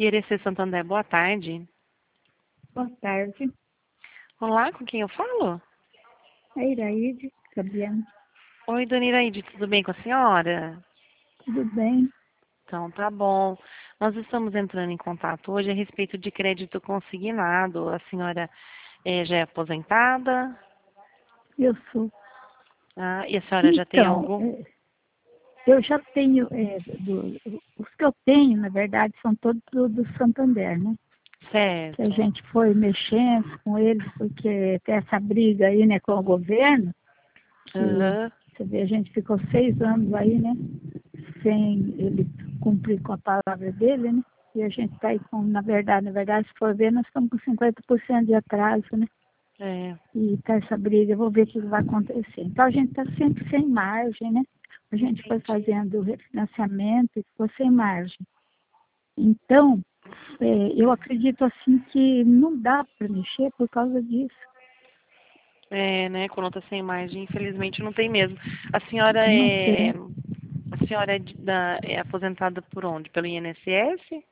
IRC Santander, boa tarde. Boa tarde. Olá, com quem eu falo? É Iraide Fabiano. Oi, dona Iraide, tudo bem com a senhora? Tudo bem? Então, tá bom. Nós estamos entrando em contato hoje a respeito de crédito consignado. A senhora já é aposentada? Eu sou. Ah, e a senhora já tem Então, algum? eu já tenho, os que eu tenho, na verdade, são todos do Santander, né? Que a Certo. gente foi mexendo com eles, porque tem essa briga aí, né, com o governo, que Aham. você vê, a gente ficou 6 anos aí, né, sem ele cumprir com a palavra dele, né? E a gente está aí com, na verdade, se for ver, nós estamos com 50% de atraso, né? É, E tá essa briga, eu vou ver o que vai acontecer. Então a gente está sempre sem margem, né? A gente foi entendi. fazendo o refinanciamento e ficou sem margem. Então, eu acredito assim que não dá para mexer por causa disso. É, né? Quando tá sem margem, infelizmente não tem mesmo. A senhora Não é. tem. A senhora é aposentada por onde? Pelo INSS?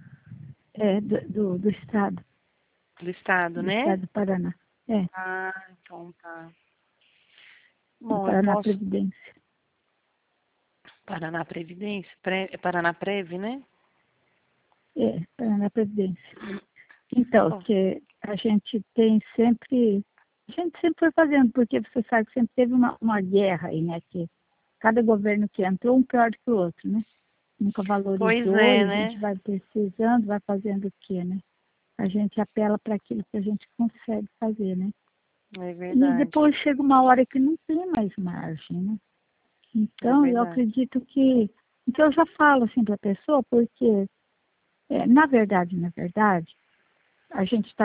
Do Do estado né? do Paraná. É, Ah, então tá. do Bom, eu Paraná posso. Previdência. Paraná Previdência? Paraná Prev, né? Paraná Previdência. Então, Bom, que a gente sempre foi fazendo, porque você sabe que sempre teve uma guerra aí, né? Que cada governo que entrou, um pior do que o outro, né? Nunca pois valorizou é, e a gente né? vai precisando, vai fazendo o quê, né? A gente apela para aquilo que a gente consegue fazer, né? É E verdade. depois chega uma hora que não tem mais margem, né? É Então, eu verdade. acredito que... Então, eu já falo assim para a pessoa, porque, na verdade, a gente está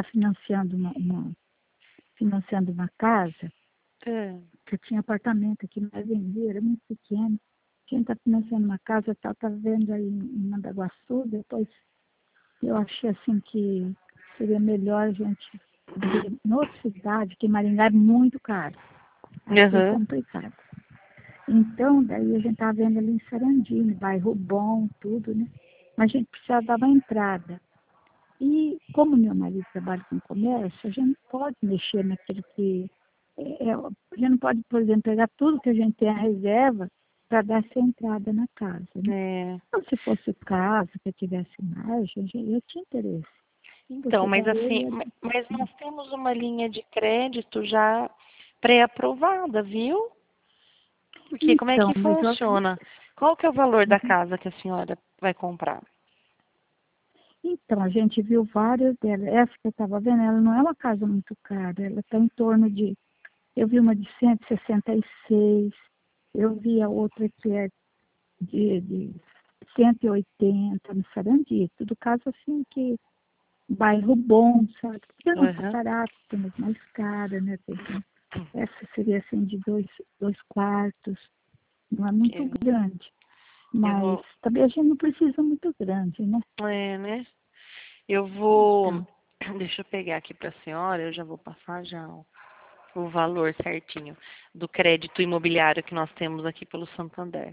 financiando uma casa, É. que eu tinha apartamento aqui, mas vendi, era muito pequeno. A gente está financiando uma casa, está vendo aí em Mandaguaçu, depois eu achei assim que seria melhor a gente ver em outra cidade, que Maringá é muito caro. Achei Aham. complicado. Então, daí a gente estava vendo ali em Sarandini, bairro bom, tudo, né? Mas a gente precisava dar uma entrada. E como meu marido trabalha com comércio, a gente não pode mexer naquilo que... a gente não pode, por exemplo, pegar tudo que a gente tem a reserva para dar essa entrada na casa, né? É. Então, se fosse o caso, que eu tivesse margem, eu tinha interesse. Então, Porque mas daí assim, mas nós temos uma linha de crédito já pré-aprovada, viu? Porque como é então, que mas funciona? Qual que é o valor da uhum. casa que a senhora vai comprar? Então, a gente viu várias delas. Essa que eu estava vendo, ela não é uma casa muito cara, ela está em torno de... Eu vi uma de 166, eu vi a outra que é de 180 no Sarandi, tudo caso assim que bairro bom, sabe? Porque não é Aham. barato, tem as mais caras, né? Essa seria assim de dois quartos, não é muito Eu, grande, eu mas vou, também a gente não precisa muito grande, né? né? Eu vou, Então, deixa eu pegar aqui para a senhora, eu já vou passar já o valor certinho do crédito imobiliário que nós temos aqui pelo Santander.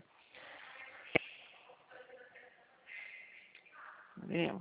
Viu?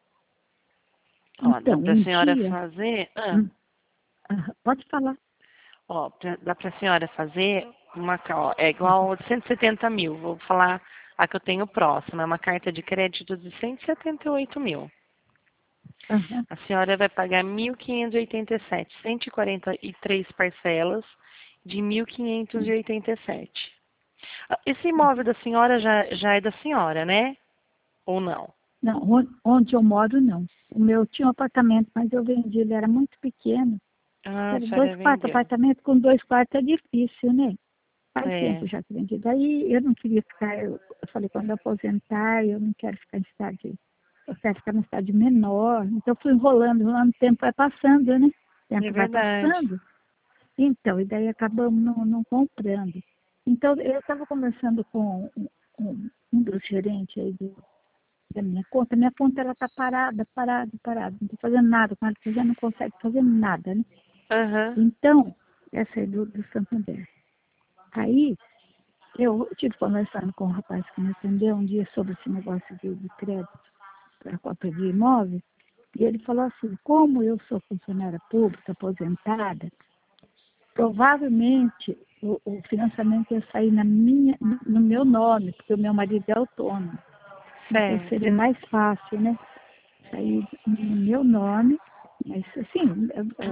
Ó, dá então para a um senhora dia, fazer, hum, pode falar. ó, dá para a senhora fazer ó, é igual a 170 mil, vou falar a que eu tenho próxima, é uma carta de crédito de 178 mil. Aham. A senhora vai pagar 1.587, 143 parcelas de 1.587. Esse imóvel da senhora já é da senhora, né? Ou não? Não, onde eu moro, não. O meu tinha um apartamento, mas eu vendi, ele era muito pequeno. Ah, a Era senhora dois quartos, vendeu. apartamento com 2 quartos é difícil, né? Faz É, tempo já que vendi. Daí eu não queria ficar, eu falei, quando eu aposentar, eu não quero ficar em cidade, eu quero ficar numa cidade menor. Então eu fui enrolando, o tempo vai passando, né? O é tempo vai verdade. passando. Então, e daí acabamos não comprando. Então, eu estava conversando com um dos gerentes aí da minha conta. Minha conta, ela está parada. Não estou fazendo nada com ela, porque já não consegue fazer nada, né? Aham. Então, essa aí do Santander. Aí, eu tive conversando com um rapaz que me atendeu um dia sobre esse negócio de crédito. a compra de imóvel, e ele falou assim, como eu sou funcionária pública, aposentada, provavelmente o financiamento ia sair no meu nome, porque o meu marido é autônomo. Então seria Certo. mais fácil, né? Sair no meu nome, mas assim,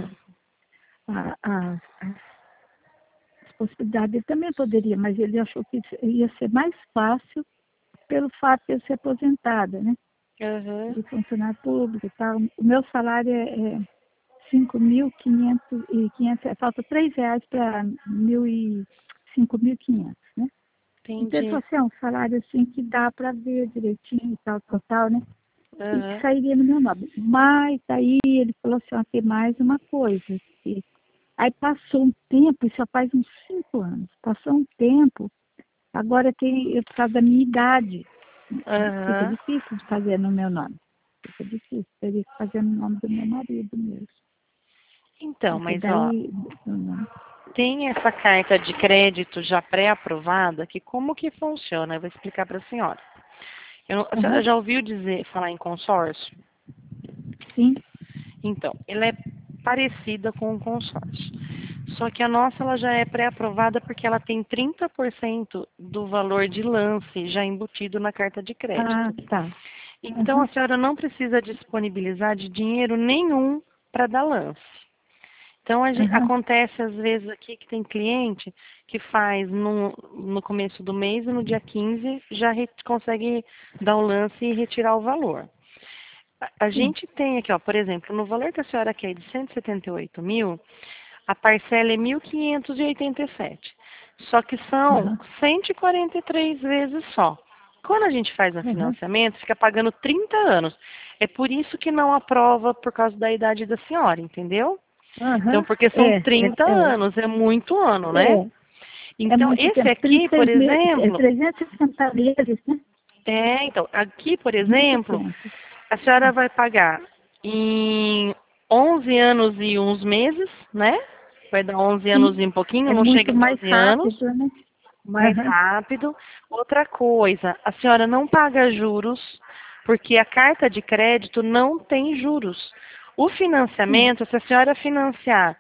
as possibilidades ele também poderia, mas ele achou que ia ser mais fácil pelo fato de eu ser aposentada, né? Uhum. De funcionário público e tal. O meu salário é 5.500, falta R$ 3 para 5.500, né? Então ele Entendi. falou assim, é um salário assim que dá para ver direitinho e tal, total, né? E que Uhum. sairia no meu nome. Mas aí ele falou assim, ó, tem mais uma coisa. Aí passou um tempo, isso já faz uns 5 anos, passou um tempo, agora tem, por causa da minha idade, fica Uhum. difícil de fazer no meu nome. Fica difícil, teria que fazer no nome do meu marido mesmo. Então, Porque mas ó, daí, não. tem essa carta de crédito já pré-aprovada, que como que funciona? Eu vou explicar para a senhora. A senhora Aham, já ouviu dizer, falar em consórcio? sim, Então, ela é parecida com o consórcio. Só que a nossa ela já é pré-aprovada porque ela tem 30% do valor de lance já embutido na carta de ah, crédito. tá, Então, a aham, senhora não precisa disponibilizar de dinheiro nenhum para dar lance. Então, aham, acontece às vezes aqui que tem cliente que faz no começo do mês e no dia 15 já consegue dar o lance e retirar o valor. A sim, gente tem aqui, ó, por exemplo, no valor que a senhora quer de 178 mil, a parcela é 1.587. Só que são aham, 143 vezes só. Quando a gente faz um aham, financiamento, fica pagando 30 anos. É por isso que não aprova por causa da idade da senhora, entendeu? Então, aham, porque são 30 anos, é muito ano, né? é, é Então, muito esse tempo, aqui, por 36 meses, exemplo, 360 meses, né? então, aqui, por Muito exemplo, tempo. a senhora vai pagar em 11 anos e uns meses, né? Vai dar 11 anos Sim, e um pouquinho, é não chega muito a mais 12 anos, rápido, né? mais Aham, rápido. Outra coisa, a senhora não paga juros, porque a carta de crédito não tem juros. O sim, financiamento, se a senhora financiar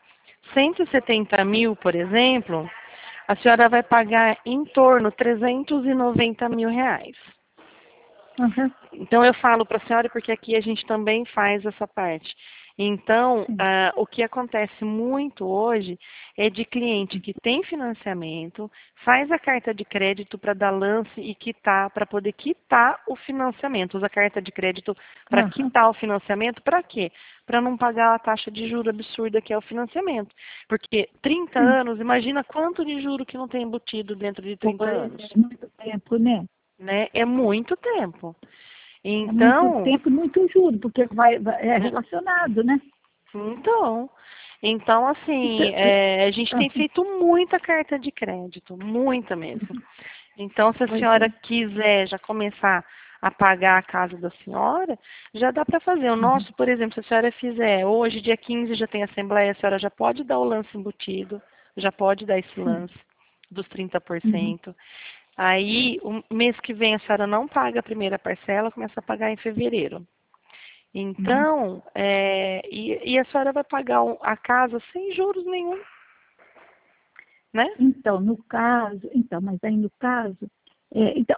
170 mil, por exemplo, a senhora vai pagar em torno de 390 mil reais. aham, Então, eu falo para a senhora porque aqui a gente também faz essa parte. Então, sim, o que acontece muito hoje é de cliente que tem financiamento, faz a carta de crédito para dar lance e quitar, para poder quitar o financiamento. Usa a carta de crédito para aham, quitar o financiamento, para quê? Para não pagar a taxa de juro absurda que é o financiamento. Porque 30 sim. anos, imagina quanto de juro que não tem embutido dentro de 30 Pois anos. é muito tempo, né? Né? É muito tempo. É muito Então, tempo e muito juro, porque é relacionado, né? então, então assim, Então, a gente tem aham, feito muita carta de crédito, muita mesmo. Então, se a pois senhora é. quiser já começar a pagar a casa da senhora, já dá para fazer. O Uhum, nosso, por exemplo, se a senhora fizer, hoje, dia 15 já tem assembleia, a senhora já pode dar o lance embutido, já pode dar esse sim. lance dos Uhum, 30%. Aí, o mês que vem a senhora não paga a primeira parcela, começa a pagar em fevereiro. uhum. Então, e a senhora vai pagar a casa sem juros nenhum, né? Então, no caso, então, mas aí no caso, então,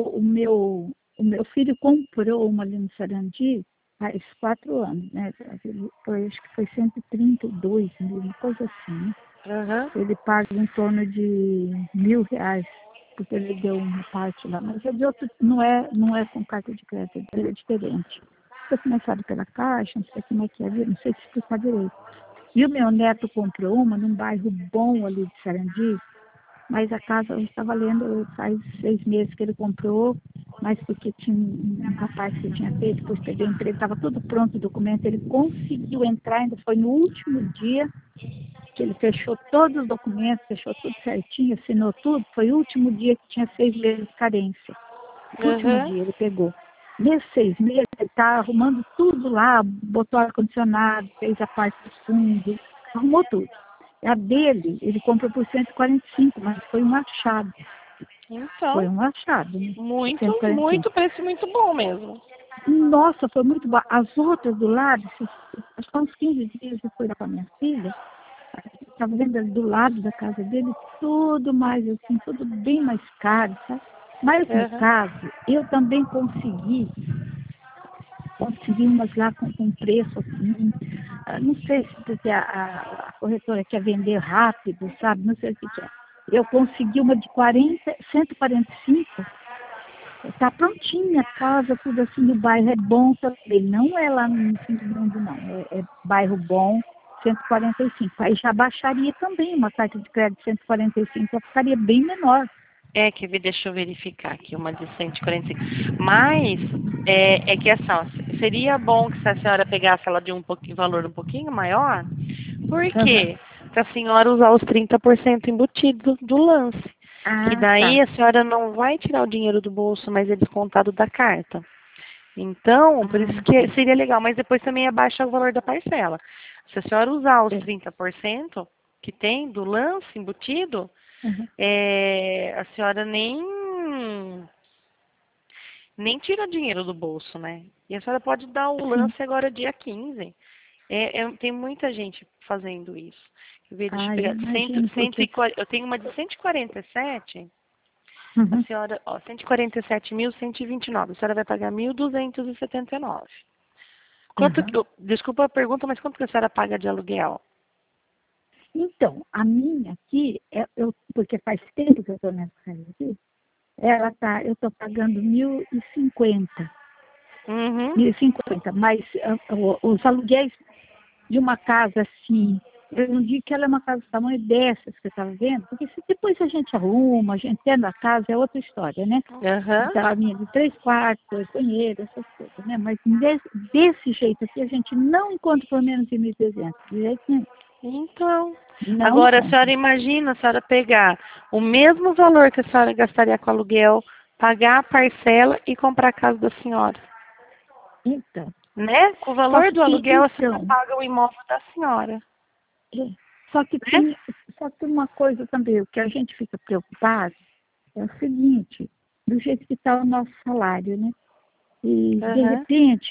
o meu filho comprou uma ali no Sarandi faz 4 anos, né? Acho que foi 132 mil, uma coisa assim, né? Aham. Ele paga em torno de R$ 1.000, porque ele deu uma parte lá, mas é de outro, não é com carta de crédito, ele é diferente. Foi financiado pela Caixa, não sei como é que é, não sei te explicar direito. E o meu neto comprou uma num bairro bom ali de Sarandi, mas a casa hoje está valendo, faz 6 meses que ele comprou, mas porque tinha um rapaz que tinha feito, depois peguei o emprego, estava tudo pronto o documento, ele conseguiu entrar, ainda foi no último dia que ele fechou todos os documentos, fechou tudo certinho, assinou tudo, foi o último dia que tinha 6 meses de carência. O último Aham. dia ele pegou. Nesses 6 meses, ele está arrumando tudo lá, botou ar-condicionado, fez a parte do fundo, arrumou tudo. A dele, ele comprou por 145, mas foi um achado. Foi Então, um achado, né? muito, 145. muito, preço muito bom mesmo. Nossa, foi muito bom. As outras do lado, acho que há uns 15 dias eu fui lá com a minha filha, estava vendo ali do lado da casa dele, tudo mais assim, tudo bem mais caro, sabe? Mas no Aham. caso, eu também consegui umas lá com preço assim. Não sei se porque a corretora quer vender rápido, sabe? Não sei o que é. Eu consegui uma de 145. Está prontinha a casa, tudo assim, o bairro é bom também. Não é lá no fim do mundo, não. É bairro bom, 145. Aí já baixaria também uma carta de crédito 145, já ficaria bem menor. Quer ver, deixa eu verificar aqui, uma de 145. Mas, é que assim, ó, seria bom que se a senhora pegasse ela de um pouquinho, valor um pouquinho maior, por Aham. quê? Para a senhora usar os 30% embutido do lance. Que Ah, daí tá. a senhora não vai tirar o dinheiro do bolso, mas é descontado da carta. Então, por isso Ah, que tá. seria legal, mas depois também abaixa o valor da parcela. Se a senhora usar os É. 30% que tem do lance embutido, Aham. a senhora nem tira dinheiro do bolso, né? E a senhora pode dar o Sim. lance agora dia 15. Tem muita gente fazendo isso. Quer ver, deixa eu Ah, eu pegar. imagino, porque. Eu tenho uma de 147. A Uhum. senhora, ó, 147.129. A senhora vai pagar 1.279. Aham. Desculpa a pergunta, mas quanto que a senhora paga de aluguel? Então, a minha aqui, porque faz tempo que eu estou nessa casa aqui, eu estou pagando 1.050. Uhum. 1.050, mas os aluguéis de uma casa assim, eu não digo que ela é uma casa do tamanho dessas que você estava vendo, porque se depois a gente arruma, a gente tendo a casa, é outra história, né? Aham. Então, a minha de 3 quartos, 2 banheiros, essas coisas, né? Mas desse jeito aqui, a gente não encontra por menos de 1.300, de jeito nenhum. Então, Não agora a senhora encontra. imagina a senhora pegar o mesmo valor que a senhora gastaria com aluguel, pagar a parcela e comprar a casa da senhora, Então, né? Com o só valor do que, aluguel, a senhora então, paga o imóvel da senhora, é, só que né? tem, só que uma coisa também, o que a gente fica preocupado é o seguinte, do jeito que está o nosso salário, né? E, de Aham. repente,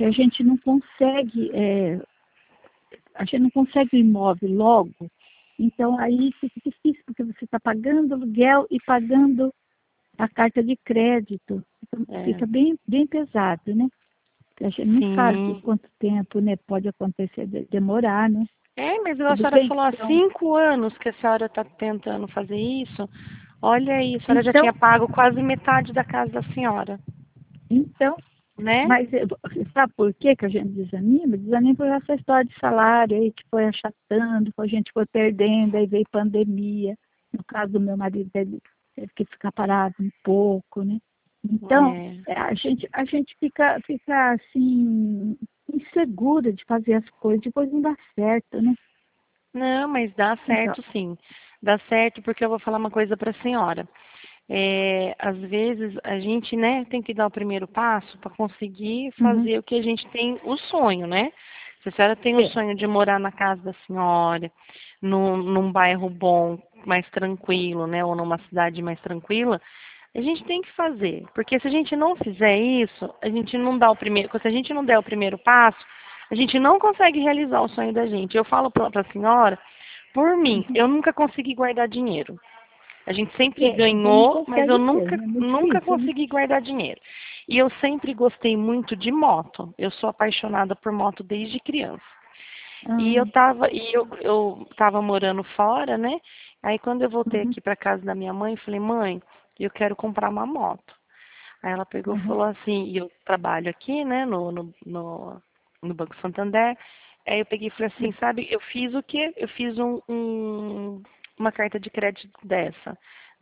a gente não consegue o imóvel logo. Então, aí fica difícil, porque você está pagando aluguel e pagando a carta de crédito. Então, É. fica bem, bem pesado, né? A gente não sabe por Sim. quanto tempo, né, pode acontecer, demorar, né? Mas a Tudo senhora bem? falou há Então, 5 anos que a senhora está tentando fazer isso. Olha aí, a senhora já tinha então, pago quase metade da casa da senhora, então, né? mas sabe por que que a gente desanima? Desanima por essa história de salário aí que foi achatando, a gente foi perdendo, aí veio pandemia. No caso do meu marido, ele teve que ficar parado um pouco, né? Então, É. a gente fica assim, insegura de fazer as coisas, depois não dá certo, né? Não, mas dá Então, certo sim. Dá certo porque eu vou falar uma coisa para a senhora. Às vezes a gente, né, tem que dar o primeiro passo para conseguir uhum, fazer o que a gente tem o sonho, né? Se a senhora tem o é, sonho de morar na casa da senhora, num bairro bom, mais tranquilo, né, ou numa cidade mais tranquila, a gente tem que fazer, porque se a gente não fizer isso, a gente não dá o primeiro, se a gente não der o primeiro passo, a gente não consegue realizar o sonho da gente. Eu falo para a senhora, por mim, uhum, eu nunca consegui guardar dinheiro. A gente sempre a gente não ganhou, mas eu consegue nunca, mesmo, é muito nunca difícil, né? consegui guardar dinheiro. E eu sempre gostei muito de moto. Eu sou apaixonada por moto desde criança. E Ah, eu tava morando fora, né? Aí quando eu voltei uhum, aqui para casa da minha mãe, eu falei, mãe, eu quero comprar uma moto. Aí ela pegou e uhum, falou assim, e eu trabalho aqui, né, no Banco Santander. Aí eu peguei e falei assim, sabe, eu fiz o quê? Eu fiz uma carta de crédito dessa.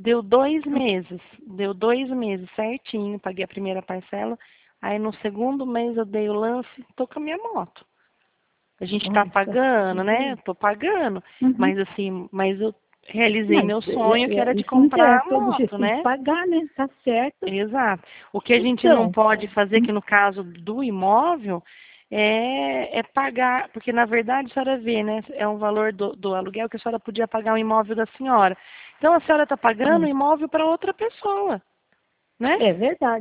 Deu 2 meses certinho, paguei a primeira parcela. Aí no segundo mês eu dei o lance, tô com a minha moto. A gente tá olha só, pagando, né? viu? Tô pagando. Uhum. Mas assim, mas eu realizei Mas meu sonho, que era de isso não comprar a interessa, todo jeito moto, tem que né? pagar, né? Tá certo. Exato. O que a gente não Então, pode fazer, hum, que no caso do imóvel, é pagar, porque na verdade a senhora vê, né? É um valor do aluguel que a senhora podia pagar o imóvel da senhora. Então a senhora está pagando o imóvel para outra pessoa, né? é verdade.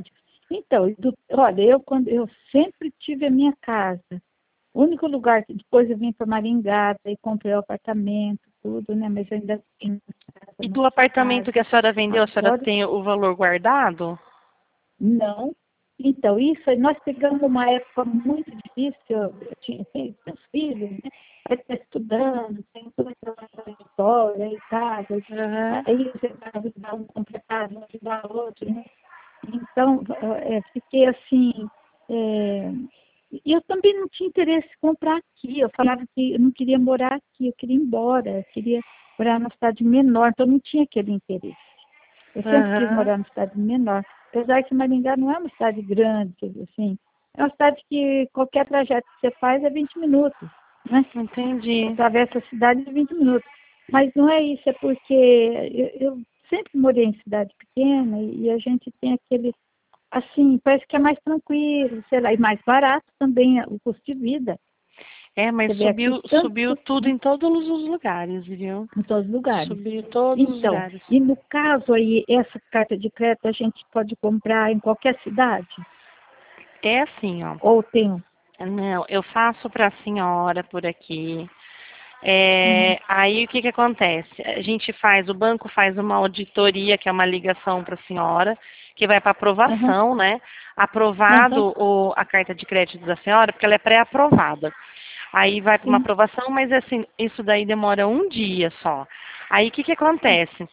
Então, olha, eu sempre tive a minha casa. O único lugar que depois eu vim para Maringá, e comprei o apartamento, tudo, né? Mas eu ainda tenho casa E na do apartamento cidade. que a senhora vendeu, a senhora Agora, tem o valor guardado? não. Então, isso aí, nós pegamos uma época muito difícil, eu tinha meus filhos, né? Aí está estudando, tem toda aquela trajetória em casa, Aham. aí você vai ajudar um completado, ajudar outro, né? Então, fiquei assim, é, e eu também não tinha interesse em comprar aqui, eu falava que eu não queria morar aqui, eu queria ir embora, eu queria morar numa cidade menor, então não tinha aquele interesse. Eu sempre quis Aham. morar numa cidade menor, apesar que Maringá não é uma cidade grande, assim, é uma cidade que qualquer trajeto que você faz é 20 minutos, né? Você Entendi. atravessa a cidade em 20 minutos. Mas não é isso, é porque eu sempre morei em cidade pequena e a gente tem aquele, assim, parece que é mais tranquilo, sei lá, e mais barato também o custo de vida. É, mas Você vê aqui subiu tanto, tudo né, em todos os lugares, viu? em todos os lugares. Subiu em todos os Então, lugares. e no caso aí, essa carta de crédito a gente pode comprar em qualquer cidade? É assim, ó. Ou tem um? Não, eu faço para a senhora por aqui. Uhum, Aí o que que acontece? A gente faz, o banco faz uma auditoria, que é uma ligação para a senhora, que vai para uhum, aprovação, né? uhum, Aprovado a carta de crédito da senhora, porque ela é pré-aprovada. Aí vai para uma sim. aprovação, mas assim, isso daí demora um dia só. Aí o que que acontece?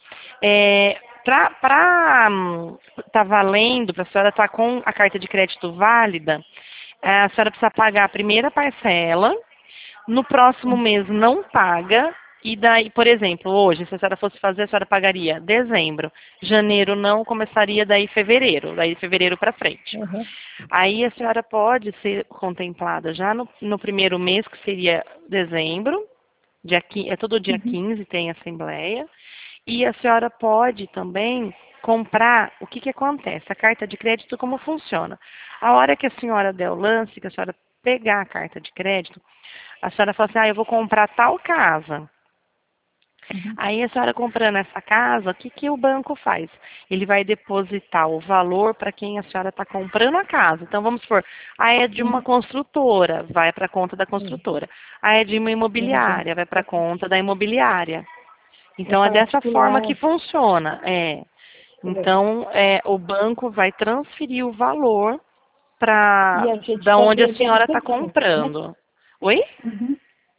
Para tá valendo, para a senhora estar com a carta de crédito válida, a senhora precisa pagar a primeira parcela, no próximo Sim. mês não paga, e daí, por exemplo, hoje, se a senhora fosse fazer, a senhora pagaria dezembro. Janeiro não, começaria daí fevereiro para frente. Uhum, Aí a senhora pode ser contemplada já no primeiro mês, que seria dezembro, é todo dia uhum, 15 tem assembleia, e a senhora pode também comprar, o que que acontece? A carta de crédito, como funciona? A hora que a senhora der o lance, que a senhora pegar a carta de crédito, a senhora fala assim, eu vou comprar tal casa. uhum, Aí a senhora comprando essa casa, o que que o banco faz? Ele vai depositar o valor para quem a senhora está comprando a casa. Então vamos supor, é de uma sim. construtora, vai para a conta da É, construtora. É de uma é, gente, imobiliária, vai para a conta da imobiliária. é Então é dessa forma que particular. funciona. É. Então o banco vai transferir o valor E para a gente da está onde a devendo senhora para está o banco, né? comprando. Oi? Uhum.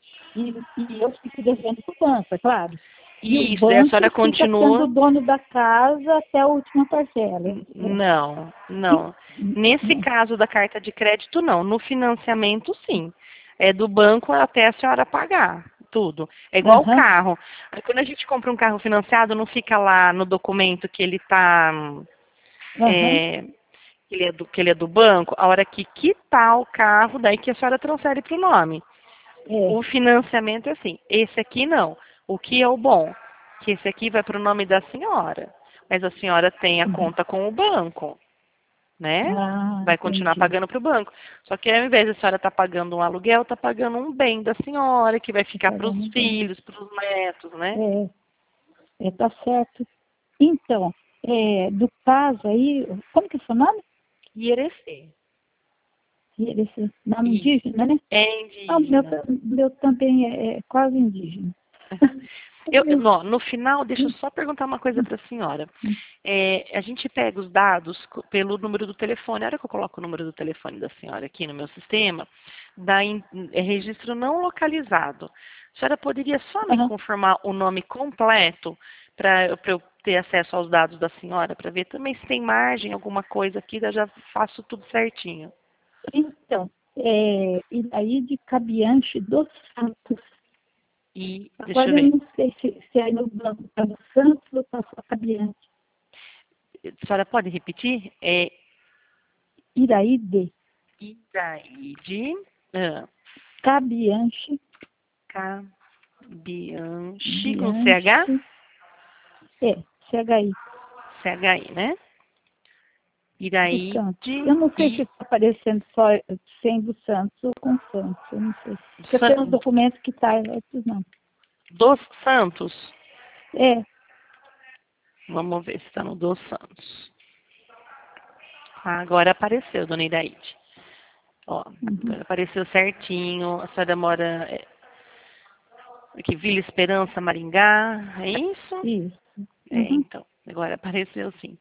E eu fico devendo para o banco, é claro. E o Isso, daí a banco senhora fica sendo o continua. dono da casa até a última parcela. É. Não, E- não. Nesse não. caso da carta de crédito, não. No financiamento, sim. É do banco até a senhora pagar tudo. É igual o Aham, carro. Aí, quando a gente compra um carro financiado, não fica lá no documento que ele está, aham, que ele é do banco. A hora que quitar o carro, daí que a senhora transfere para o nome. é. O financiamento é assim. Esse aqui não. O que é o bom? Que esse aqui vai para o nome da senhora. Mas a senhora tem a Uhum. conta com o banco, né? Ah, Vai continuar entendi. pagando para o banco. Só que ao invés da senhora estar pagando um aluguel, está pagando um bem da senhora, que vai Tá ficar para os pagando bem. filhos, para os netos, né? Tá certo. Então, do caso aí, como que é o seu nome? E Irecê. Esse nome Isso. indígena, né? É Ah, o meu, indígena. meu também é quase indígena. No final, deixa eu só perguntar uma coisa para a senhora. A gente pega os dados pelo número do telefone. A hora que eu coloco o número do telefone da senhora aqui no meu sistema, registro não localizado. A senhora poderia só me Aham. confirmar o nome completo para eu ter acesso aos dados da senhora, para ver também se tem margem, alguma coisa aqui, eu já faço tudo certinho. Então, Iraíde Cabianche dos Santos. Deixa eu Agora eu ver. não sei se aí no banco está no Santos ou está só Cabianche. A senhora pode repetir? É Iraíde Idaide Cabianche, Cabianchi com CH? Bianchi, CHI, CHI, né? do Santos. Iraide Eu não sei se e está aparecendo só sendo Santos ou com Santos, eu não sei. Porque tem uns San- documentos que tá, outros não. dos Santos. É, Vamos ver se está no dos Santos. Agora apareceu, dona Iraide. Ó, Uhum. agora apareceu certinho. A senhora mora aqui, Vila Esperança, Maringá, é isso? Isso. Uhum. Então, agora apareceu sim.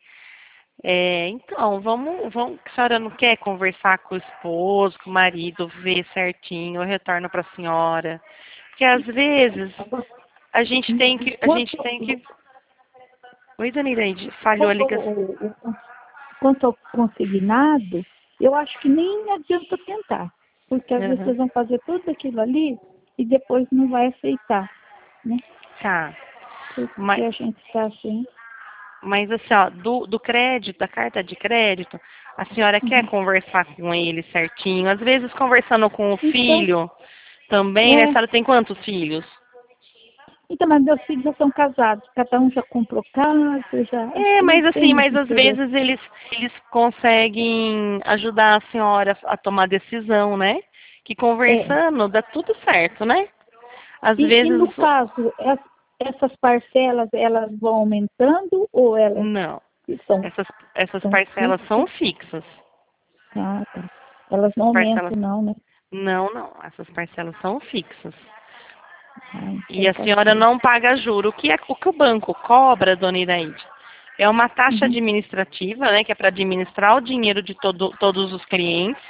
Então, a senhora não quer conversar com o esposo, com o marido, ver certinho, eu retorno para a senhora. Porque às vezes a gente tem que. Oi, dona Iraide, falhou a ligação. Quanto ao consignado, eu acho que nem adianta tentar, porque às vezes Uhum. vocês vão fazer tudo aquilo ali e depois não vai aceitar, né? Tá. Porque Mas, a gente está assim. mas assim, ó, do crédito, da carta de crédito, a senhora quer Uhum. conversar com ele certinho. Às vezes conversando com o Então, filho também, né? A é, senhora tem quantos filhos? então, mas meus filhos já são casados, cada um já comprou casa, já acho que não Mas tem assim, muito mas às interesse. vezes eles conseguem ajudar a senhora a tomar decisão, né? Que É. conversando dá tudo certo, né? Às E vezes, no caso, essas parcelas, elas vão aumentando ou elas não. são, Essas são parcelas fixas? são fixas. Ah, tá. Elas não Essas parcelas, aumentam, não, né? não. Essas parcelas são fixas. Ah, E então a tá senhora certo. não paga juro. O que o banco cobra, dona Iraide? É uma taxa Uhum. administrativa, né? Que é para administrar o dinheiro de todos os clientes.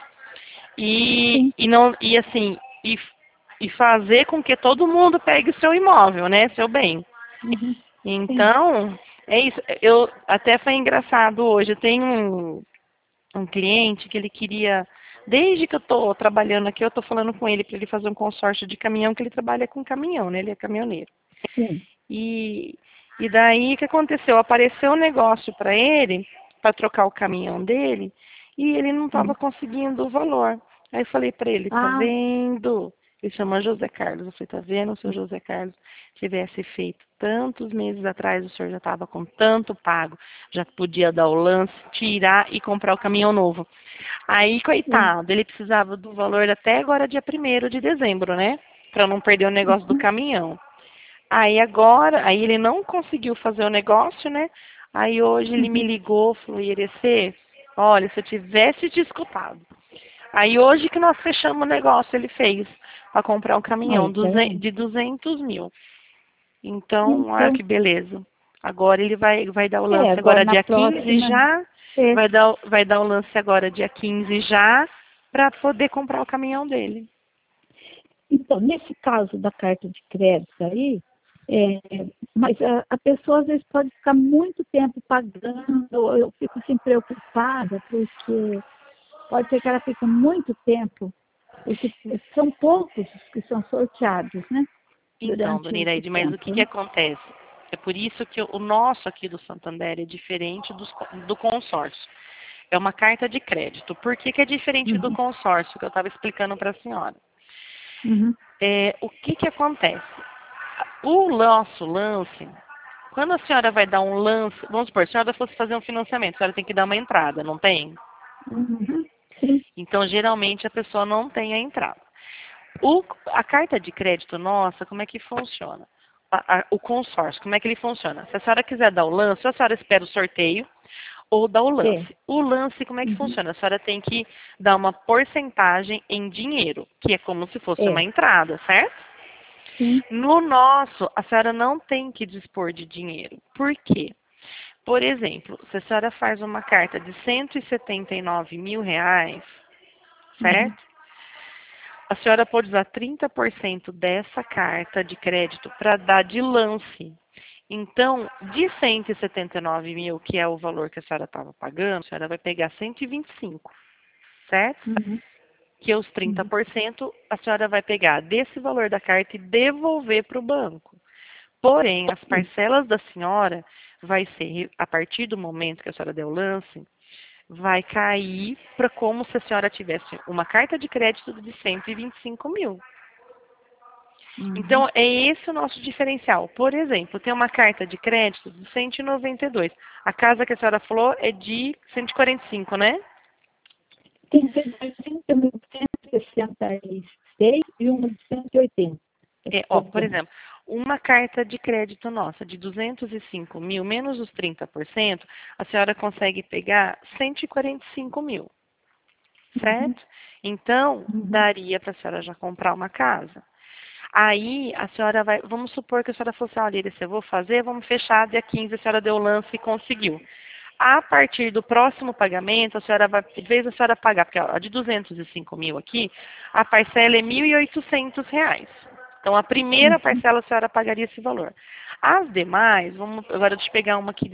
E, Sim. e não e assim e fazer com que todo mundo pegue seu imóvel, né, seu bem. Uhum. Sim. Então, é isso. Eu até foi engraçado hoje. Eu tenho um cliente que ele queria, desde que eu estou trabalhando aqui, eu estou falando com ele para ele fazer um consórcio de caminhão, que ele trabalha com caminhão, né? Ele é caminhoneiro. Sim. E, e daí o que aconteceu? Apareceu um negócio para ele, para trocar o caminhão dele, e ele não estava Uhum. conseguindo o valor. Aí eu falei para ele, tá Ah, vendo? Ele chama José Carlos. Eu falei, tá vendo, seu José Carlos? Tivesse feito tantos meses atrás, o senhor já estava com tanto pago, já podia dar o lance, tirar e comprar o caminhão novo. Aí, sim. coitado, ele precisava do valor até agora, dia 1º de dezembro, né? Para não perder o negócio do Uhum. caminhão. Aí ele não conseguiu fazer o negócio, né? Aí hoje ele me Uhum. ligou, falou, Irecê, olha, se eu tivesse te escutado. Aí hoje que nós fechamos o negócio, ele fez para comprar um caminhão Aí, tá vendo? de 200 mil. Então, olha Então, que beleza. Agora ele vai dar o lance agora agora na dia 15 próxima, já, é. vai dar o lance agora dia 15 já, para poder comprar o caminhão dele. Então, nesse caso da carta de crédito aí, é, mas a pessoa às vezes pode ficar muito tempo pagando, eu fico assim preocupada, porque pode ser que ela fique muito tempo, porque são poucos os que são sorteados, né? Então, Durante dona esse Iraide, mas o que tempo, que né? acontece? É por isso que o nosso aqui do Santander é diferente do consórcio. É uma carta de crédito. Por que que é diferente do Uhum, consórcio, que eu estava explicando para a senhora? uhum, O que que acontece? O nosso lance, quando a senhora vai dar um lance, vamos supor, se a senhora fosse fazer um financiamento, a senhora tem que dar uma entrada, não tem? uhum, sim, Então, geralmente, a pessoa não tem a entrada. A carta de crédito nossa, como é que funciona? O consórcio, como é que ele funciona? Se a senhora quiser dar o lance, a senhora espera o sorteio ou dá o é, lance. O lance, como é que uhum, funciona? A senhora tem que dar uma porcentagem em dinheiro, que é como se fosse uma é, entrada, certo? sim, No nosso, a senhora não tem que dispor de dinheiro. Por quê? Por exemplo, se a senhora faz uma carta de 179 mil reais, uhum, certo? A senhora pode usar 30% dessa carta de crédito para dar de lance. Então, de 179 mil, que é o valor que a senhora estava pagando, a senhora vai pegar 125, certo? uhum, Que os uhum, 30% a senhora vai pegar desse valor da carta e devolver para o banco. Porém, as sim, parcelas da senhora vai ser, a partir do momento que a senhora deu o lance, vai cair para como se a senhora tivesse uma carta de crédito de 125 mil. uhum. Então, é esse o nosso diferencial. Por exemplo, tem uma carta de crédito de 192. A casa que a senhora falou é de 145, né? Tem de 166 e uma de 180. Por exemplo, uma carta de crédito nossa de 205 mil menos os 30%, a senhora consegue pegar 145 mil, certo? Então, daria para a senhora já comprar uma casa. Aí, a senhora vai, vamos supor que a senhora fosse, olha, Iris, eu vou fazer, vamos fechar, dia 15 a senhora deu o lance e conseguiu. A partir do próximo pagamento, a senhora vai, em vez da senhora pagar, porque a de 205 mil aqui, a parcela é R$ 1.800. Então, a primeira parcela a senhora pagaria esse valor. As demais, vamos, agora deixa eu pegar uma aqui de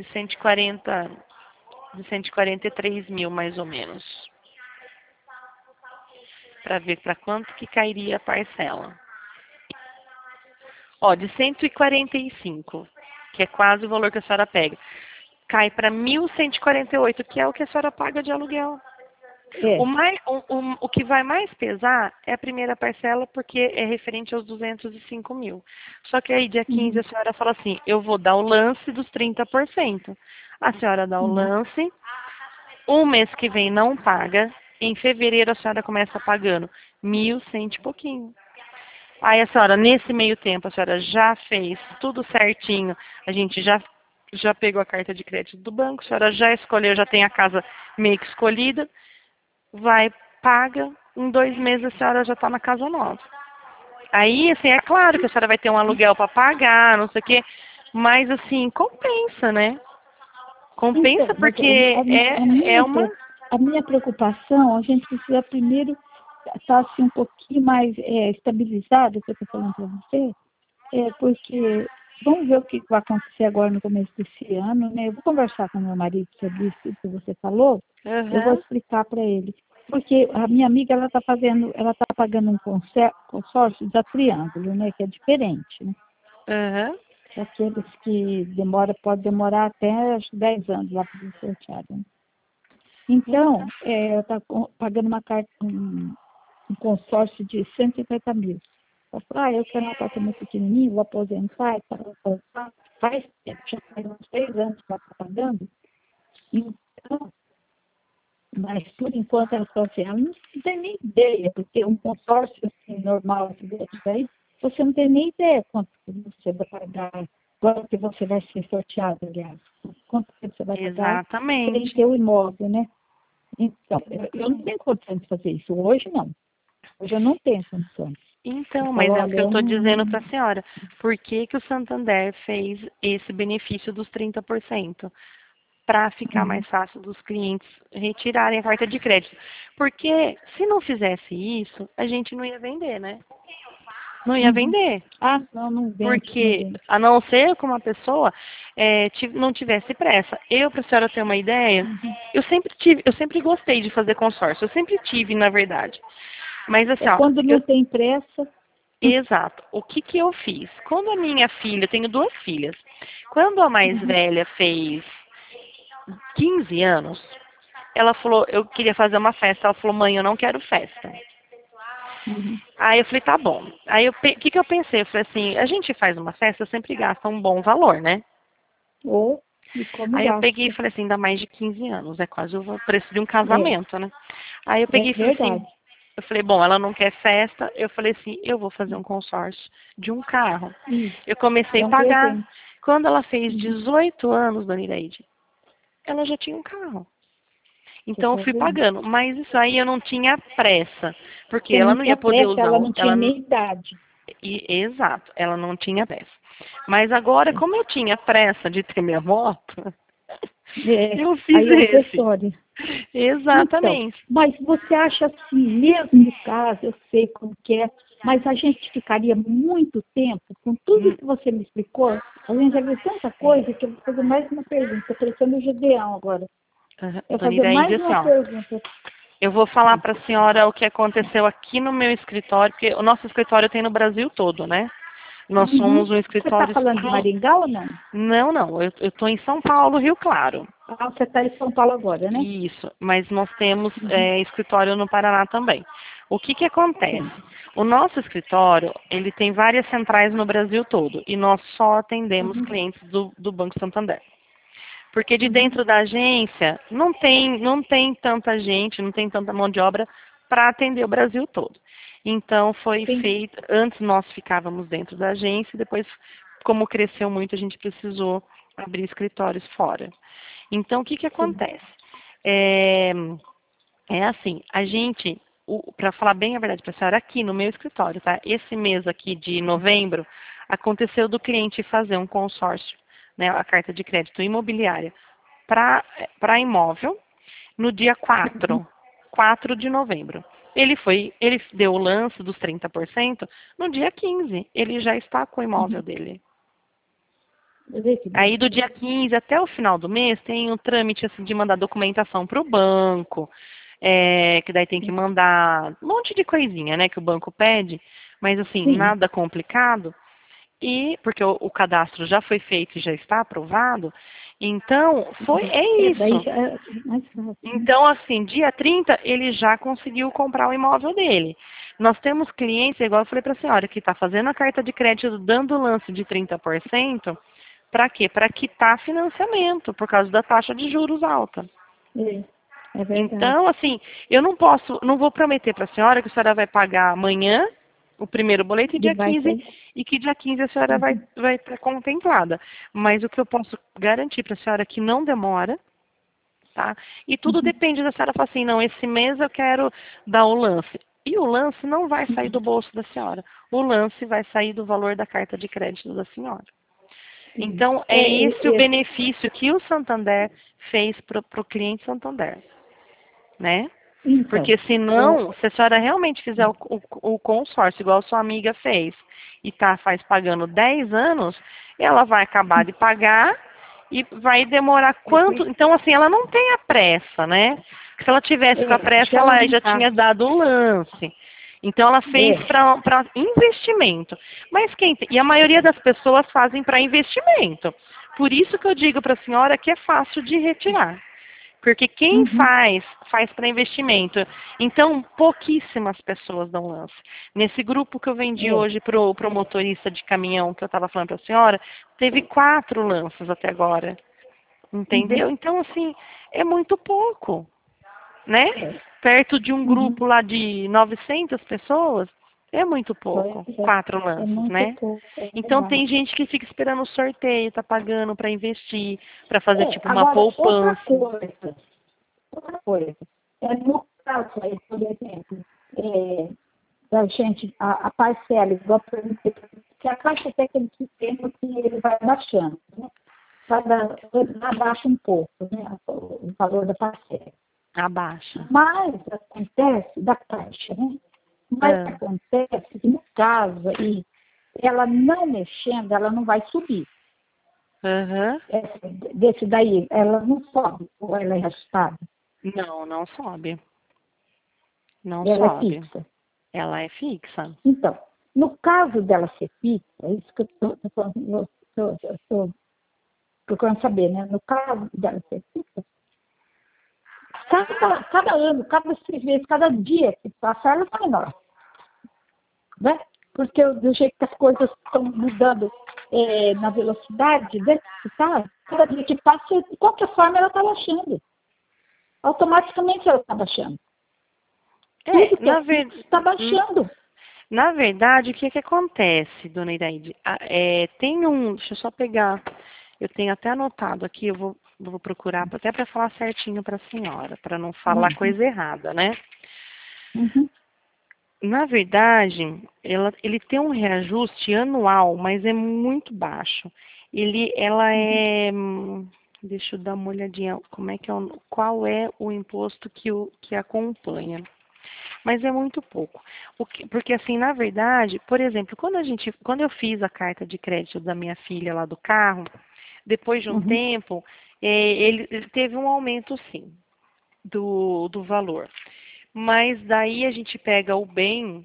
143 mil, mais ou menos, para ver para quanto que cairia a parcela. Ó, de 145, que é quase o valor que a senhora pega, cai para 1.148, que é o que a senhora paga de aluguel. É. O que vai mais pesar é a primeira parcela, porque é referente aos 205 mil. Só que aí, dia 15, a senhora fala assim, eu vou dar o lance dos 30%. A senhora dá o lance, o mês que vem não paga, em fevereiro a senhora começa pagando 1.100 e pouquinho. Aí a senhora, nesse meio tempo, a senhora já fez tudo certinho, a gente já pegou a carta de crédito do banco, a senhora já escolheu, já tem a casa meio que escolhida, vai, paga, em 2 meses a senhora já está na casa nova. Aí, assim, é claro que a senhora vai ter um aluguel para pagar, não sei o quê, mas, assim, compensa, né? Compensa Então, mas porque é uma... a minha preocupação, a gente precisa primeiro estar assim, um pouquinho mais estabilizado, que eu estou falando para você, porque vamos ver o que vai acontecer agora no começo desse ano, né? Eu vou conversar com meu marido sobre isso que você falou, eu vou explicar para ele. Porque a minha amiga, ela está pagando um consórcio da Triângulo, né? Que é diferente, né? Daqueles que pode demorar até 10 anos lá para ser sorteado. Né? Então, ela está pagando um consórcio de 150 mil. Ela falou, eu quero um apartamento pequenininho, vou aposentar, faz tempo, já faz uns 3 anos que ela está pagando. Então, mas por enquanto ela falou assim, ela não tem nem ideia, porque um consórcio assim, normal, daí, você não tem nem ideia quanto você vai pagar, quanto que você vai ser sorteado, aliás, quanto que você vai pagar sem ter o imóvel, né? Então, eu não tenho condição de fazer isso. Hoje, não. Hoje eu não tenho condições. Então, mas é o que eu estou dizendo para a senhora. Por que que o Santander fez esse benefício dos 30%? Para ficar mais fácil dos clientes retirarem a carta de crédito. Porque se não fizesse isso, a gente não ia vender, né? Não ia vender. Não vende. Porque, a não ser que uma pessoa não tivesse pressa. Para a senhora ter uma ideia, eu sempre gostei de fazer consórcio. Eu sempre tive, na verdade. Mas assim, quando não tem pressa. Exato. O que que eu fiz? Quando a minha filha, eu tenho 2 filhas. Quando a mais velha fez 15 anos, ela falou, eu queria fazer uma festa. Ela falou, mãe, eu não quero festa. Aí eu falei, tá bom. Aí o que que eu pensei? Eu falei assim, a gente faz uma festa, sempre gasta um bom valor, né? Aí eu peguei e falei assim, ainda mais de 15 anos, é quase o preço de um casamento, né? Aí eu peguei e falei assim, eu falei, bom, ela não quer festa, eu falei assim, eu vou fazer um consórcio de um carro. Eu comecei a pagar. Quando ela fez 18 anos, dona Iraide, ela já tinha um carro. Então eu fui pagando, mas isso aí eu não tinha pressa, porque ela não ia poder usar. Ela não tinha nem idade. Exato, ela não tinha pressa. Mas agora, como eu tinha pressa de ter minha moto, eu fiz esse. Exatamente. Então, mas você acha assim, mesmo no caso, eu sei como que é, mas a gente ficaria muito tempo, com tudo que você me explicou, a gente já viu tanta coisa que eu vou fazer mais uma pergunta, parecendo o Gedeão agora. Eu vou fazer mais uma pergunta. Eu vou falar para a senhora o que aconteceu aqui no meu escritório, porque o nosso escritório tem no Brasil todo, né? Nós somos um escritório... Você está falando de Maringá ou não? Não. Eu estou em São Paulo, Rio Claro. Você está em São Paulo agora, né? Isso, mas nós temos escritório no Paraná também. O que que acontece? O nosso escritório, ele tem várias centrais no Brasil todo, e nós só atendemos clientes do Banco Santander. Porque de dentro da agência não tem tanta gente, não tem tanta mão de obra para atender o Brasil todo. Então, foi Sim. feito, antes nós ficávamos dentro da agência, depois, como cresceu muito, a gente precisou abrir escritórios fora. Então, o que que Sim. acontece? É, é assim, a gente, para falar bem a verdade para a senhora, aqui no meu escritório, tá? Esse mês aqui de novembro, aconteceu do cliente fazer um consórcio, né, a carta de crédito imobiliária, para imóvel, no dia 4 de novembro. Ele deu o lance dos 30% no dia 15. Ele já está com o imóvel dele. Vê que bom. Aí do dia 15 até o final do mês tem um trâmite assim, de mandar documentação para o banco, que daí tem que mandar um monte de coisinha, né, que o banco pede, mas assim, Sim. nada complicado. E porque o cadastro já foi feito e já está aprovado, então é Daí isso. é mais fácil, né? Então, assim, dia 30 ele já conseguiu comprar o imóvel dele. Nós temos clientes, igual eu falei para a senhora, que está fazendo a carta de crédito dando o lance de 30%, para quê? Para quitar financiamento, por causa da taxa de juros alta. É verdade. Então, assim, eu não vou prometer para a senhora que a senhora vai pagar amanhã o primeiro boleto e E dia vai 15, sair. e que dia 15 a senhora vai estar contemplada. Mas o que eu posso garantir para a senhora é que não demora, tá? E tudo depende da senhora falar assim, não, esse mês eu quero dar o lance. E o lance não vai sair do bolso da senhora. O lance vai sair do valor da carta de crédito da senhora. Sim. Então, é esse o benefício que o Santander fez para o cliente Santander, né? Então, Porque senão, se a senhora realmente fizer o consórcio, igual sua amiga fez, e faz pagando 10 anos, ela vai acabar de pagar e vai demorar quanto? Então, assim, ela não tem a pressa, né? Porque se ela tivesse com a acho que pressa, ela ela não já está. tinha dado o lance. Então, ela fez para investimento. Mas e a maioria das pessoas fazem para investimento. Por isso que eu digo para a senhora que é fácil de retirar. Porque quem faz para investimento. Então, pouquíssimas pessoas dão lance. Nesse grupo que eu vendi hoje para o motorista de caminhão, que eu estava falando para a senhora, teve 4 lances até agora. Entendeu? Então, assim, é muito pouco, né? Perto de um grupo lá de 900 pessoas, é muito pouco. 4 É lances, muito né? pouco, é Então, verdade. tem gente que fica esperando o sorteio, tá pagando para investir, para fazer tipo uma Agora, poupança. outra coisa. No caso aí, por exemplo, da gente, a parcela, igual por exemplo, que a caixa tem aquele sistema que ele vai baixando, né? Abaixa um pouco, né? O valor da parcela. Abaixa. Mas acontece da caixa, né? Mas Ah, acontece que no caso aí, ela não mexendo, ela não vai subir. aham. Desse daí, ela não sobe, ou ela é ajustada, Não, não sobe. Não ela é sobe. fixa. Ela é fixa. Então, no caso dela ser fixa, é isso que eu estou procurando saber, né? No caso dela ser fixa, cada ano, cada 6 meses, cada dia que passar, ela vai menor, né? Porque do jeito que as coisas estão mudando na velocidade, né? Que tá, cada dia que passa, de qualquer forma, ela está baixando. Automaticamente ela está baixando. Tudo que é fixo está baixando. Na verdade, o que que acontece, dona Iraide? Deixa eu só pegar, eu tenho até anotado aqui, eu vou procurar até para falar certinho para a senhora, para não falar Uhum, coisa errada, né? uhum. Na verdade, ele tem um reajuste anual, mas é muito baixo. Ela é, deixa eu dar uma olhadinha, qual é o imposto que acompanha. Mas é muito pouco. Porque assim, na verdade, por exemplo, quando eu fiz a carta de crédito da minha filha lá do carro, depois de um Uhum. tempo, ele teve um aumento sim do valor. Mas daí a gente pega o bem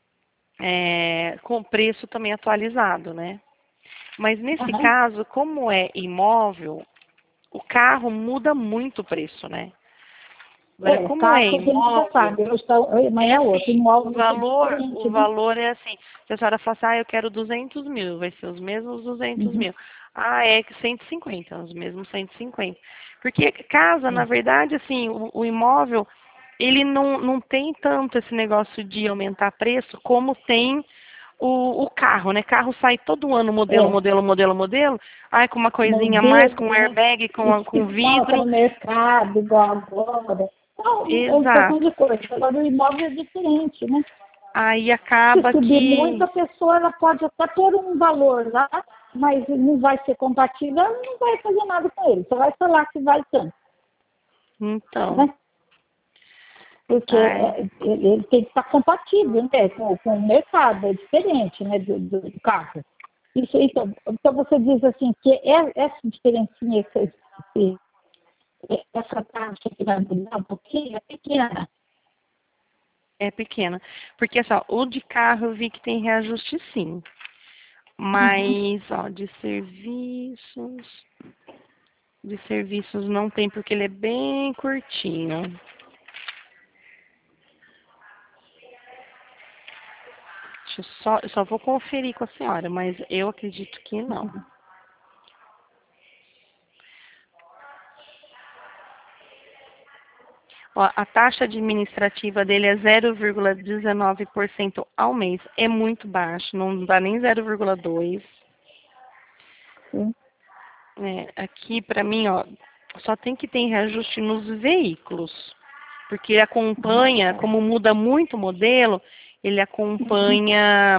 com preço também atualizado, né? Mas nesse Aham. caso, como é imóvel, o carro muda muito o preço, né? Agora, O como é carro a gente já imóvel, sabe, mas é é outro. assim, No alvo é diferente, o né? valor é assim. Se a senhora falar assim, eu quero 200 mil, vai ser os mesmos 200 Uhum. mil. É que 150, os mesmos 150. Porque casa, na verdade, assim, o imóvel, ele não tem tanto esse negócio de aumentar preço como tem o carro, né? Carro sai todo ano modelo, É, modelo, modelo, modelo. Ai, com uma coisinha a mais, com modelo, né? airbag, Isso com que falta vidro. no mercado, igual agora. Então, é uma questão de Exato. coisa. Agora o imóvel é diferente, né? Aí Se acaba subir muito, que a pessoa ela pode até pôr um valor lá, mas não vai ser compatível, ela não vai fazer nada com ele. Só vai falar que vale tanto, então, né? Porque ai, ele tem que estar compatível, né, com o mercado, é diferente, né, do carro. Isso, então você diz assim, que essa diferencinha, essa taxa que vai mudar um pouquinho, é pequena. é pequena. Porque assim, ó, o de carro eu vi que tem reajuste sim. Uhum. Mas, ó, de serviços não tem porque ele é bem curtinho. Eu só vou conferir com a senhora, mas eu acredito que não. Ó, a taxa administrativa dele é 0,19% ao mês. É muito baixo, não dá nem 0,2%. Sim. É, aqui, para mim, ó, só tem que ter reajuste nos veículos. Porque acompanha, como muda muito o modelo, ele acompanha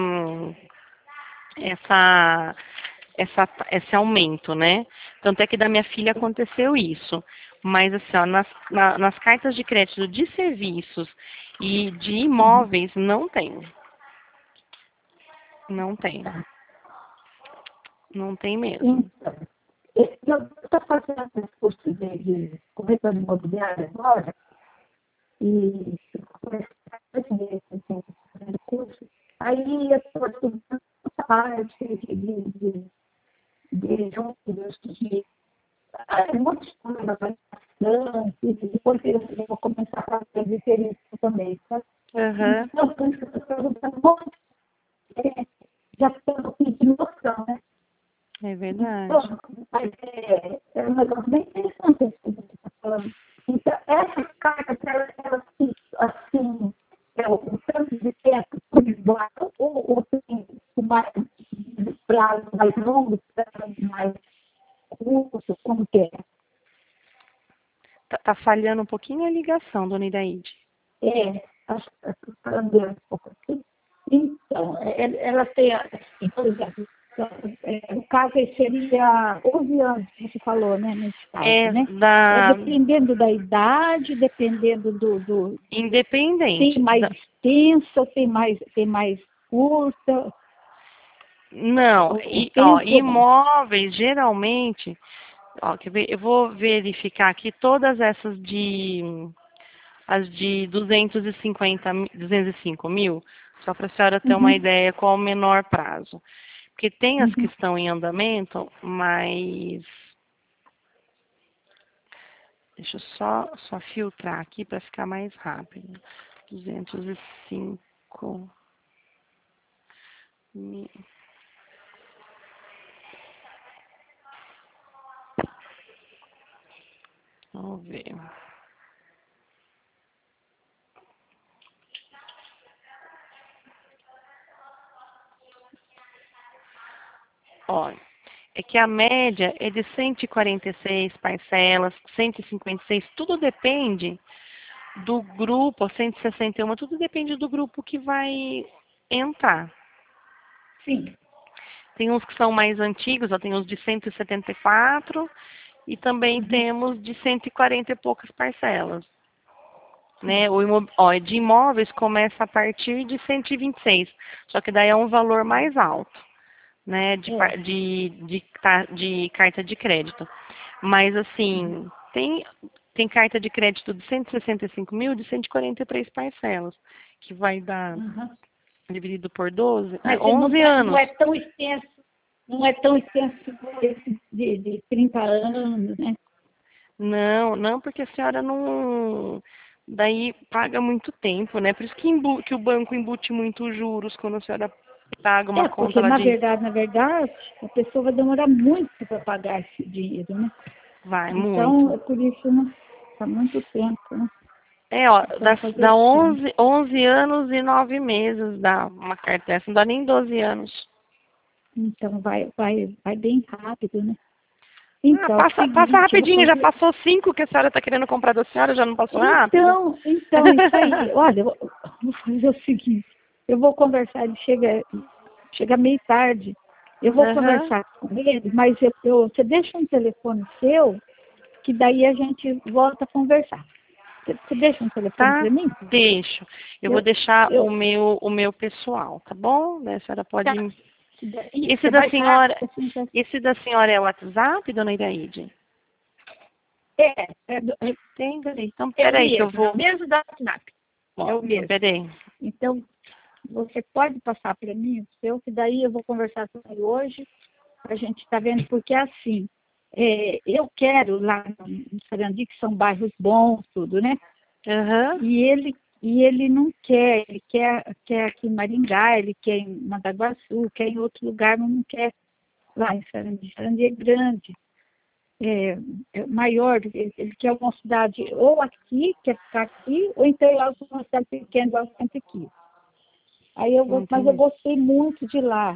essa, esse aumento, né? Tanto é que da minha filha aconteceu isso. Mas, assim, ó, nas cartas de crédito de serviços e de Uhum. imóveis, não tem. Não tem. Tá. Não tem mesmo. Então, eu estou fazendo esse curso de corretor imobiliário agora, e fazendo curso, aí eu estou estudando essa parte de juntos, um monte de coisa, avaliação, e depois eu vou começar a fazer diferença também, sabe? Aham, Então, por isso que eu estou perguntando um monte, já tenho de noção, né? é verdade. Então, mas é um negócio bem interessante isso que você está falando. Então, essas cartas, elas assim, o tanto de tempo por igual, ou tem mais prazo mais longo, prazo mais curto, como que é? Tá falhando um pouquinho a ligação, dona Idaíde. Acho que estou falando um pouco assim. Então, ela tem, assim, por exemplo, no caso aí seria 11 anos, que você falou, né, nesse caso, É né? É da dependendo da idade, dependendo tem independente. mais extensa, tem mais curta, Não, o ó, tempo ou não? imóveis geralmente, ó, quer ver, eu vou verificar aqui todas essas as de 205 mil, só para a senhora ter uma Uhum, ideia qual o menor prazo. Porque tem as que uhum. estão em andamento, mas deixa eu só filtrar aqui para ficar mais rápido. 205 mil. Vamos ver. Olha, é que a média é de 146 parcelas, 156, tudo depende do grupo, 161, tudo depende do grupo que vai entrar. Sim. Tem uns que são mais antigos, ó, tem os de 174 e também Uhum, temos de 140 e poucas parcelas. sim. Né? Ó, de imóveis começa a partir de 126, só que daí é um valor mais alto, né, É. de carta de crédito. Mas, Uhum, assim, tem carta de crédito de 165 mil de 143 parcelas, que vai dar, uhum. dividido por 12, Mas 11 não anos. é tão extenso, não é tão extenso como esse de 30 anos, né? Não, não, porque a senhora não. Daí paga muito tempo, né? Por isso que o banco embute muito juros quando a senhora paga uma conta Porque lá de. na verdade, a pessoa vai demorar muito para pagar esse dinheiro, né? Vai, Então, muito. é por isso, né? Há muito tempo, né? Ó, Vai fazer dá esse ano. 11 anos e 9 meses, dá uma carta dessa, não dá nem 12 anos. Então vai bem rápido, né? Ah, Então, é o passa seguinte, eu vou rapidinho, já fazer. passou 5 que a senhora está querendo comprar da senhora, já não passou rápido? Então, isso aí. Olha, eu vou fazer o seguinte, eu vou conversar, ele chega meio tarde. Eu vou Aham. conversar com ele, mas você deixa um telefone seu, que daí a gente volta a conversar. Você deixa um telefone Tá? para mim? Deixo. Eu vou Eu, deixar eu, o meu pessoal, tá bom? Né, a senhora pode. tá. Isso, Esse é da mais rápido, senhora, assim, já. esse da senhora é o WhatsApp, dona Iraíde? Tem, peraí. Então, É o peraí que eu mesmo, é o vou. mesmo da FNAP, é Ó, o mesmo. peraí. Então, você pode passar para mim o seu, que daí eu vou conversar com ele hoje, a gente está vendo, porque assim, eu quero lá no Sarandi, que são bairros bons, tudo, né? Aham. E ele não quer, ele quer aqui em Maringá, ele quer em Mandaguaçu, quer em outro lugar, mas não quer lá em Sarandi. Sarandi é grande, é maior, ele quer uma cidade ou aqui, quer ficar aqui, ou então lá uma cidade pequena, igual sempre aqui. Mas eu Entendi. gostei muito de lá,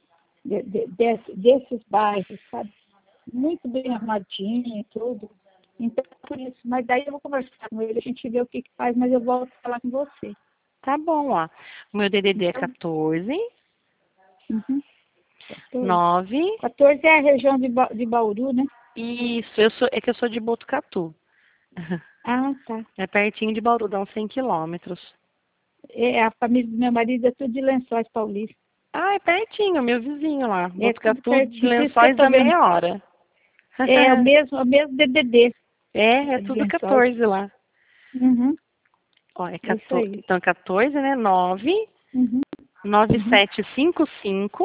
desses bairros, sabe? Muito bem arrumadinho e tudo. Então, por isso, mas daí eu vou conversar com ele, a gente vê o que faz, mas eu volto a falar com você. Tá bom, ó. O meu DDD é Então, 14 uhum, 14. 9. 14 é a região de Bauru, né? Isso, é que eu sou de Botucatu. Ah, tá. É pertinho de Bauru, dá uns 100 quilômetros. A família do meu marido é tudo de Lençóis Paulista. Ah, é pertinho, meu vizinho lá. É tudo Botucatu de pertinho, por isso que eu Lençóis estou dá vendo. meia hora. É o mesmo DDD É de tudo Lençóis. 14 lá. Uhum, Ó, é é isso 14, aí. então 14, né? 9, Uhum, uhum. 9755,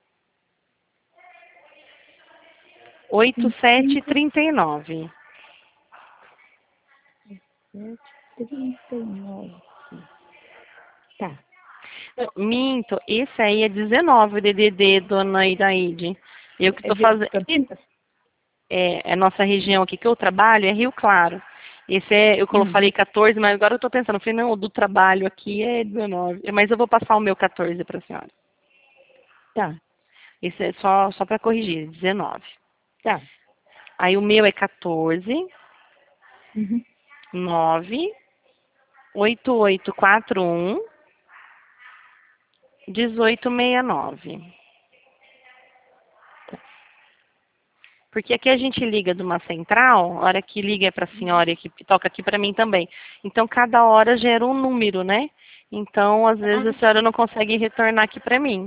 25, 8739. 7, 39. Tá. Minto, esse aí é 19 DDD, dona Iraide. Eu que É estou de fazendo. Campinas? É a nossa região aqui que eu trabalho é Rio Claro. Esse é, eu falei 14, mas agora eu estou pensando, falei, não, o do trabalho aqui é 19. Mas eu vou passar o meu 14 para a senhora. Tá, Esse é só para corrigir, 19. tá. Aí o meu é 14, Uhum. 9, 8841, 1869. Porque aqui a gente liga de uma central, a hora que liga é para a senhora e que toca aqui para mim também. Então, cada hora gera um número, né? Então, às vezes, a Ah, senhora não consegue retornar aqui para mim.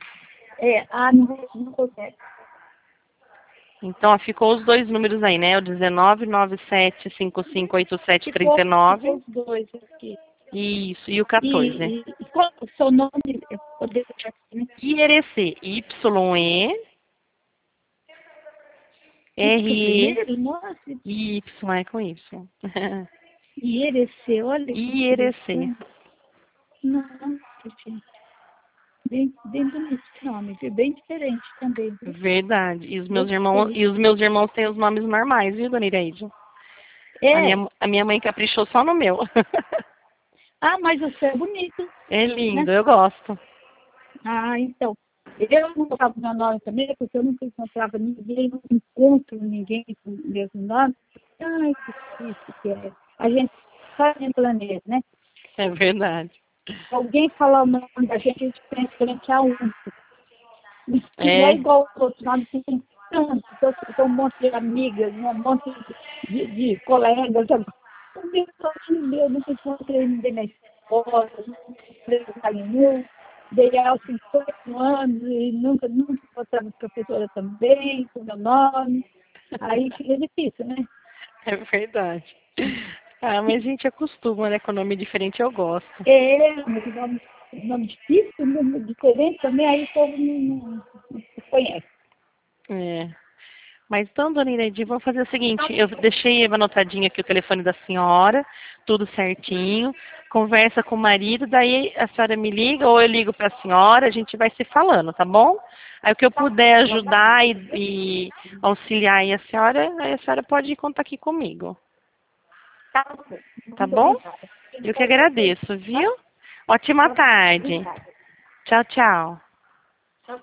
não consegue. Então, ó, ficou os dois números aí, né? O 19 97 55 87 Ficou 39. os dois aqui. Isso, e o 14. E qual é o seu nome? Eu poder deixar aqui, né? IRC, Isso YE, primeiro? Nossa, Y, é com Y. IRC, olha que IRC, interessante. Nossa, gente. Bem bonito esse nome, viu? Bem diferente também, viu? verdade. Gostei. E os meus irmãos têm os nomes normais, viu, dona Iraide? É. A minha mãe caprichou só no meu. Ah, mas o seu é bonito, É né? lindo, eu gosto. Ah, então. Eu não colocava meu nome também, porque eu nunca encontrava ninguém, não encontro ninguém com o mesmo nome. Ai, que difícil que é. A gente só em planeta, né? É verdade. Alguém falar o nome da gente, a gente pensa que a gente é único. Que não é É, igual aos outros nomes, que tem tanto. Eu tenho um monte de amigas, né? Um monte de colegas. O meu sozinho meu, nunca encontrei ninguém na escola, nunca encontrei nenhum. Dei aos 50 anos e nunca encontrava professora também, com meu nome. Aí fica difícil, né? é verdade. Ah, mas a gente acostuma, né? Com nome diferente eu gosto. Mas o nome difícil, o nome diferente também, aí o povo não conhece. É. Mas então, dona Ineide, vamos fazer o seguinte, eu deixei anotadinho aqui o telefone da senhora, tudo certinho, conversa com o marido, daí a senhora me liga ou eu ligo para a senhora, a gente vai se falando, tá bom? Aí o que eu puder ajudar e auxiliar aí a senhora pode contar aqui comigo. Tá ok. Tá Muito bom? obrigada. Eu que agradeço, viu? Ótima tarde. Obrigada. Tchau, tchau.